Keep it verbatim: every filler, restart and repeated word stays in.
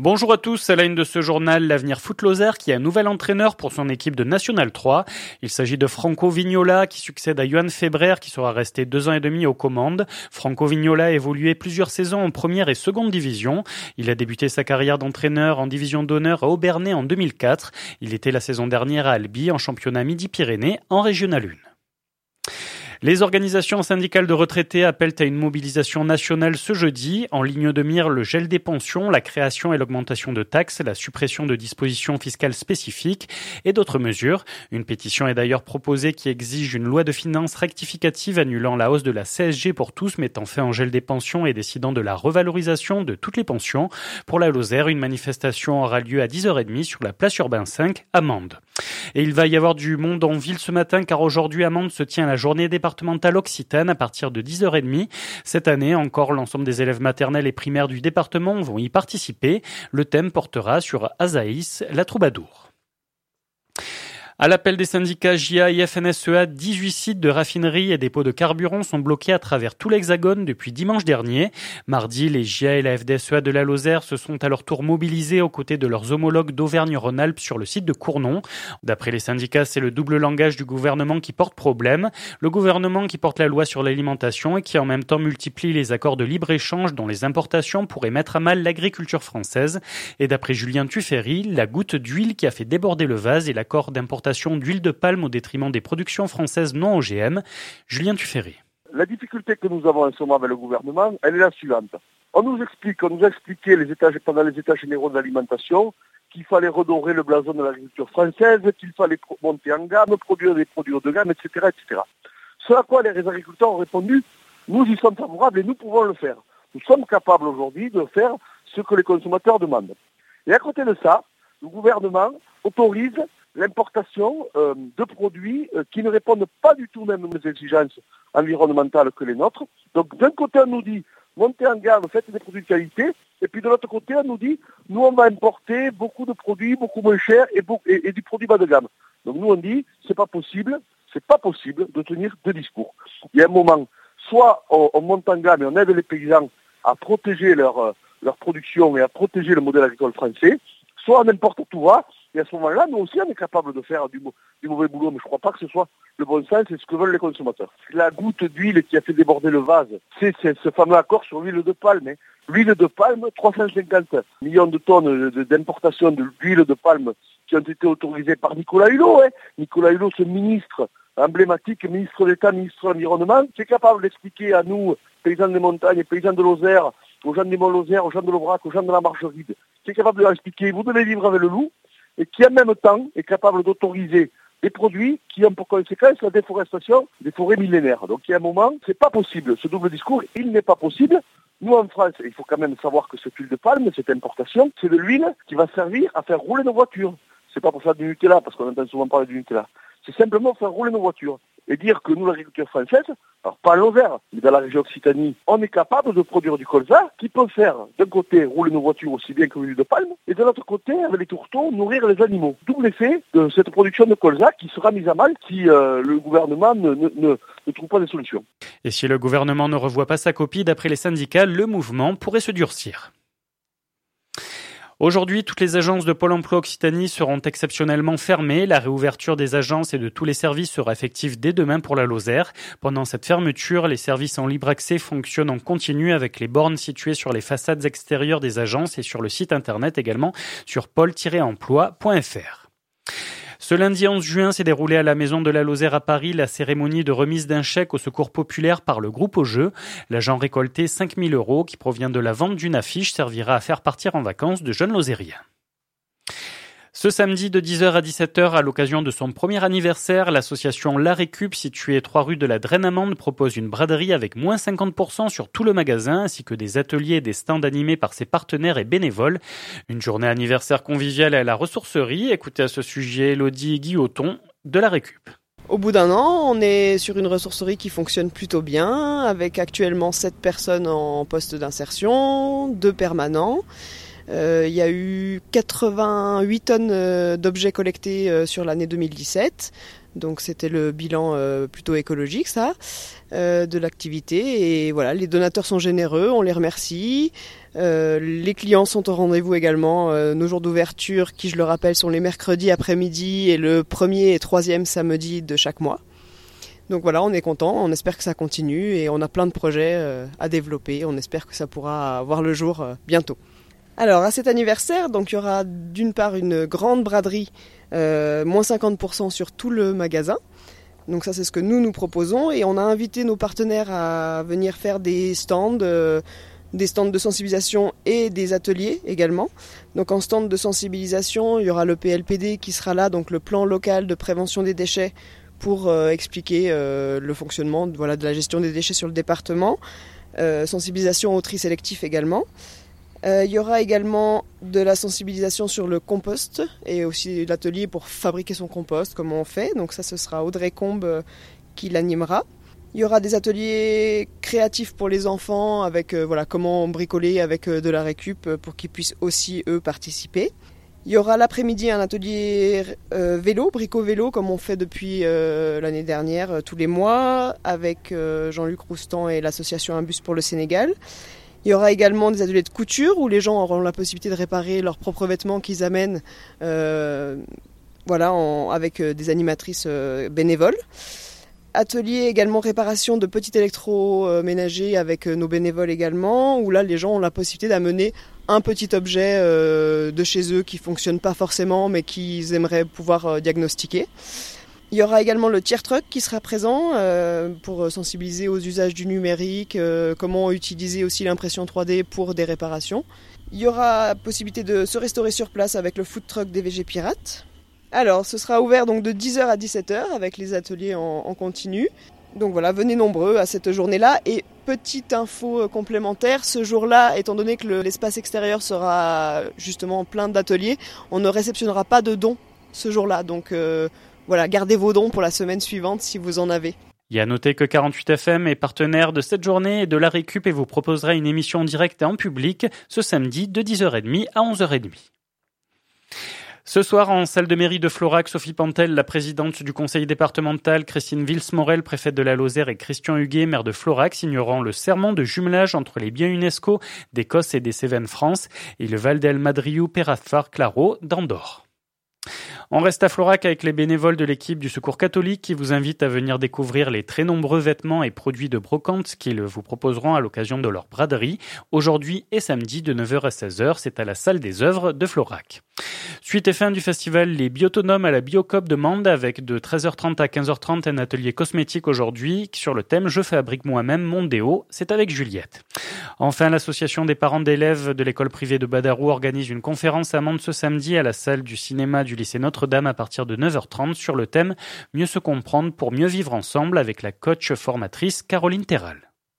Bonjour à tous, à la une de ce journal, l'avenir Foot Lozère qui a un nouvel entraîneur pour son équipe de National trois. Il s'agit de Franco Vignola qui succède à Johan Febrer qui sera resté deux ans et demi aux commandes. Franco Vignola a évolué plusieurs saisons en première et seconde division. Il a débuté sa carrière d'entraîneur en division d'honneur à Aubernais en deux mille quatre. Il était la saison dernière à Albi en championnat Midi-Pyrénées en Régional un. Les organisations syndicales de retraités appellent à une mobilisation nationale ce jeudi. En ligne de mire, le gel des pensions, la création et l'augmentation de taxes, la suppression de dispositions fiscales spécifiques et d'autres mesures. Une pétition est d'ailleurs proposée qui exige une loi de finances rectificative annulant la hausse de la C S G pour tous, mettant fin au gel des pensions et décidant de la revalorisation de toutes les pensions. Pour la Lozère, une manifestation aura lieu à dix heures trente sur la place Urbain cinq à Mende. Et il va y avoir du monde en ville ce matin car aujourd'hui à Mende se tient la journée départementale occitane à partir de dix heures trente. Cette année encore, l'ensemble des élèves maternels et primaires du département vont y participer. Le thème portera sur Azaïs, la troubadour. À l'appel des syndicats J A et F N S E A, dix-huit sites de raffinerie et dépôts de carburant sont bloqués à travers tout l'Hexagone depuis dimanche dernier. Mardi, les J A et la F D S E A de la Lozère se sont à leur tour mobilisés aux côtés de leurs homologues d'Auvergne-Rhône-Alpes sur le site de Cournon. D'après les syndicats, c'est le double langage du gouvernement qui porte problème. Le gouvernement qui porte la loi sur l'alimentation et qui en même temps multiplie les accords de libre-échange dont les importations pourraient mettre à mal l'agriculture française. Et d'après Julien Tuffery, la goutte d'huile qui a fait déborder le vase est l'accord d'importation d'huile de palme au détriment des productions françaises non O G M. Julien Tuffery. La difficulté que nous avons en ce moment avec le gouvernement, elle est la suivante. On nous explique, on nous a expliqué les états, pendant les états généraux de l'alimentation qu'il fallait redorer le blason de l'agriculture française, qu'il fallait monter en gamme, produire des produits haut de gamme, et cetera, et cetera. Ce à quoi les agriculteurs ont répondu, nous y sommes favorables et nous pouvons le faire. Nous sommes capables aujourd'hui de faire ce que les consommateurs demandent. Et à côté de ça, le gouvernement autorise l'importation euh, de produits euh, qui ne répondent pas du tout même aux exigences environnementales que les nôtres. Donc d'un côté on nous dit montez en gamme, faites des produits de qualité, et puis de l'autre côté on nous dit nous on va importer beaucoup de produits beaucoup moins chers et, beaucoup, et, et du produit bas de gamme. Donc nous on dit c'est pas possible, c'est pas possible de tenir deux discours. Il y a un moment, soit on, on monte en gamme et on aide les paysans à protéger leur, euh, leur production et à protéger le modèle agricole français, soit on importe tout va. Et à ce moment-là, nous aussi, on est capable de faire du, du mauvais boulot, mais je ne crois pas que ce soit le bon sens et ce que veulent les consommateurs. La goutte d'huile qui a fait déborder le vase, c'est, c'est ce fameux accord sur l'huile de palme. Hein. L'huile de palme, trois cent cinquante millions de tonnes d'importation d'huile de palme qui ont été autorisées par Nicolas Hulot. Hein. Nicolas Hulot, ce ministre emblématique, ministre d'État, ministre de l'Environnement, qui est capable d'expliquer à nous, paysans des montagnes, paysans de Lozère, aux gens des Monts-Lozère, aux gens de l'Aubrac, aux gens de la Margeride, qui est capable de leur expliquer, vous devez vivre avec le loup, et qui en même temps est capable d'autoriser des produits qui ont pour conséquence la déforestation des forêts millénaires. Donc il y a un moment, c'est pas possible. Ce double discours, il n'est pas possible. Nous en France, il faut quand même savoir que cette huile de palme, cette importation, c'est de l'huile qui va servir à faire rouler nos voitures. C'est pas pour faire du Nutella, parce qu'on entend souvent parler du Nutella. C'est simplement faire rouler nos voitures. Et dire que nous, l'agriculture française, alors pas à Lozère, mais dans la région Occitanie, on est capable de produire du colza qui peut faire, d'un côté, rouler nos voitures aussi bien que l'huile de palme, et de l'autre côté, avec les tourteaux, nourrir les animaux. D'où l'effet de cette production de colza qui sera mise à mal si euh, le gouvernement ne, ne, ne, ne trouve pas des solutions. Et si le gouvernement ne revoit pas sa copie, d'après les syndicats, le mouvement pourrait se durcir. Aujourd'hui, toutes les agences de Pôle emploi Occitanie seront exceptionnellement fermées. La réouverture des agences et de tous les services sera effective dès demain pour la Lozère. Pendant cette fermeture, les services en libre accès fonctionnent en continu avec les bornes situées sur les façades extérieures des agences et sur le site internet également sur pôle tiret emploi point f r. Ce lundi onze juin s'est déroulée à la Maison de la Lozère à Paris la cérémonie de remise d'un chèque au secours populaire par le groupe Au Jeu. L'agent récolté cinq mille euros qui provient de la vente d'une affiche servira à faire partir en vacances de jeunes lozériens. Ce samedi de dix heures à dix-sept heures, à l'occasion de son premier anniversaire, l'association La Récup, située trois rue de la Draine-Amande, propose une braderie avec moins cinquante pour cent sur tout le magasin, ainsi que des ateliers et des stands animés par ses partenaires et bénévoles. Une journée anniversaire conviviale à la ressourcerie. Écoutez à ce sujet Elodie Guilloton de La Récup. Au bout d'un an, on est sur une ressourcerie qui fonctionne plutôt bien, avec actuellement sept personnes en poste d'insertion, deux permanents. Euh, il y a eu quatre-vingt-huit tonnes euh, d'objets collectés euh, sur l'année deux mille dix-sept. Donc c'était le bilan euh, plutôt écologique, ça, euh, de l'activité. Et voilà, les donateurs sont généreux, on les remercie. Euh, les clients sont au rendez-vous également. Euh, nos jours d'ouverture, qui je le rappelle, sont les mercredis après-midi et le premier et troisième samedi de chaque mois. Donc voilà, on est content, on espère que ça continue et on a plein de projets euh, à développer. On espère que ça pourra voir le jour euh, bientôt. Alors à cet anniversaire, donc il y aura d'une part une grande braderie, euh, moins cinquante pour cent sur tout le magasin. Donc ça c'est ce que nous nous proposons et on a invité nos partenaires à venir faire des stands, euh, des stands de sensibilisation et des ateliers également. Donc en stand de sensibilisation, il y aura le P L P D qui sera là, donc le plan local de prévention des déchets, pour euh, expliquer euh, le fonctionnement voilà, de la gestion des déchets sur le département. Euh, sensibilisation au tri sélectif également. Euh, il y aura également de la sensibilisation sur le compost et aussi l'atelier pour fabriquer son compost, comment on fait. Donc ça, ce sera Audrey Combe euh, qui l'animera. Il y aura des ateliers créatifs pour les enfants avec euh, voilà, comment bricoler avec euh, de la récup euh, pour qu'ils puissent aussi, eux, participer. Il y aura l'après-midi un atelier euh, vélo, brico-vélo, comme on fait depuis euh, l'année dernière, euh, tous les mois, avec euh, Jean-Luc Roustan et l'association Un bus pour le Sénégal. Il y aura également des ateliers de couture où les gens auront la possibilité de réparer leurs propres vêtements qu'ils amènent euh, voilà, en, avec des animatrices euh, bénévoles. Atelier également réparation de petits électroménagers avec nos bénévoles également, où là les gens ont la possibilité d'amener un petit objet euh, de chez eux qui ne fonctionne pas forcément mais qu'ils aimeraient pouvoir euh, diagnostiquer. Il y aura également le tiers truck qui sera présent euh, pour sensibiliser aux usages du numérique, euh, comment utiliser aussi l'impression trois D pour des réparations. Il y aura possibilité de se restaurer sur place avec le food truck D V G Pirates. Alors, ce sera ouvert donc de dix heures à dix-sept heures avec les ateliers en, en continu. Donc voilà, venez nombreux à cette journée-là. Et petite info complémentaire, ce jour-là, étant donné que le, l'espace extérieur sera justement plein d'ateliers, on ne réceptionnera pas de dons ce jour-là. Donc euh, voilà, gardez vos dons pour la semaine suivante si vous en avez. Il y a à noter que quarante-huit F M est partenaire de cette journée et de la récup et vous proposera une émission en direct et en public ce samedi de dix heures trente à onze heures trente. Ce soir, en salle de mairie de Florac, Sophie Pantel, la présidente du conseil départemental, Christine Vils-Morel, préfète de la Lozère, et Christian Huguet, maire de Florac, signeront le serment de jumelage entre les biens UNESCO d'Écosse et des Cévennes France et le Val del Madriu Perafar Claro d'Andorre. On reste à Florac avec les bénévoles de l'équipe du Secours catholique qui vous invitent à venir découvrir les très nombreux vêtements et produits de brocante qu'ils vous proposeront à l'occasion de leur braderie, aujourd'hui et samedi de neuf heures à seize heures. C'est à la salle des œuvres de Florac. Suite et fin du festival Les Biotonomes à la Biocop de Mende avec de treize heures trente à quinze heures trente un atelier cosmétique aujourd'hui sur le thème « Je fabrique moi-même mon déo ». C'est avec Juliette. Enfin, l'association des parents d'élèves de l'école privée de Badarou organise une conférence à Mende ce samedi à la salle du cinéma du lycée Notre-Dame à partir de neuf heures trente sur le thème « Mieux se comprendre pour mieux vivre ensemble » avec la coach formatrice Caroline Terral.